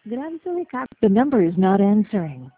Grabe sa recap. The number is not answering.